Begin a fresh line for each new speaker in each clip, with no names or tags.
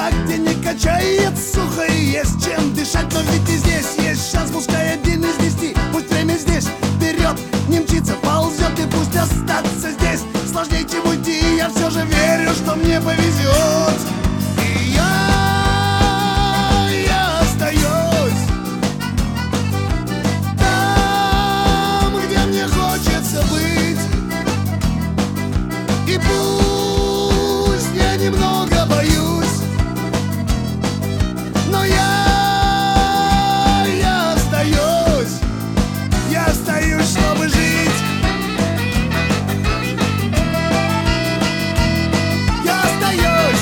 туда, где не качает сухо и есть чем дышать. Но ведь и здесь есть шанс, пускай 1 из 10. Пусть время здесь вперед не мчится, ползет, и пусть остаться здесь сложнее, чем уйти. Я все же верю, что мне повезет, и я остаюсь там, где мне хочется быть. И пусть я немного боюсь, но я остаюсь, чтобы жить. Я остаюсь.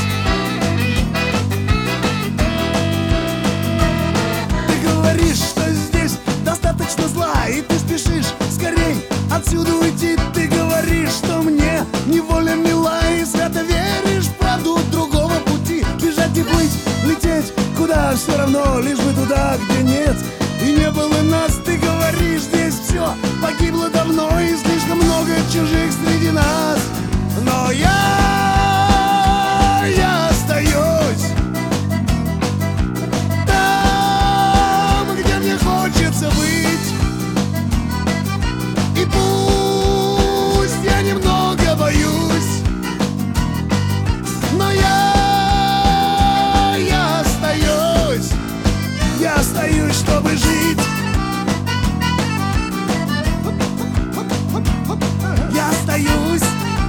Ты говоришь, что здесь достаточно зла, и ты спешишь скорей отсюда уйти. Ты говоришь, что мне неволя мила, и свято веришь в правду другого пути. Бежать и плыть, лететь куда все равно, лишь бы туда, где нет и не было нас. Ты говоришь, здесь все погибло давно, и слишком много чужих среди нас. Но я остаюсь там, где мне хочется быть. И пусть я немного боюсь, но я остаюсь, чтобы жить. Я остаюсь.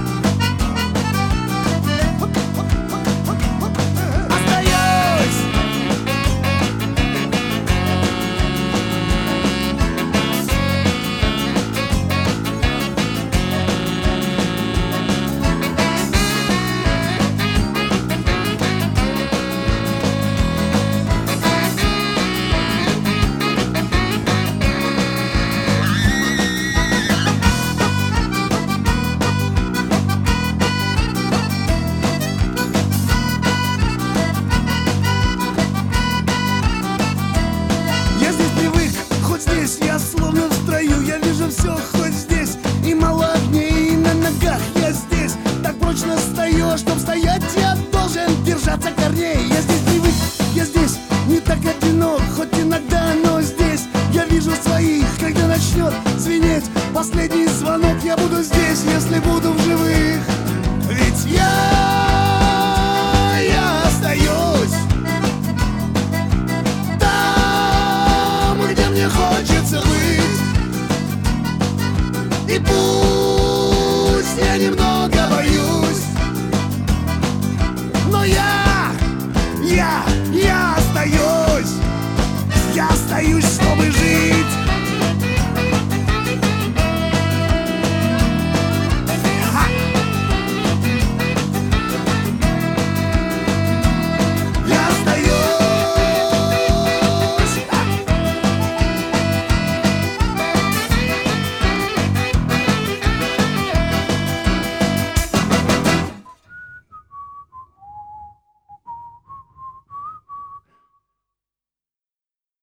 Я словно в строю, я вижу все хоть здесь. И мало огней, и на ногах я здесь. Так прочно стою, чтоб стоять я должен держаться корней. Я здесь привык, я здесь не так одинок, хоть иногда, но здесь я вижу своих. Когда начнет звенеть последний звонок, я буду здесь, если буду в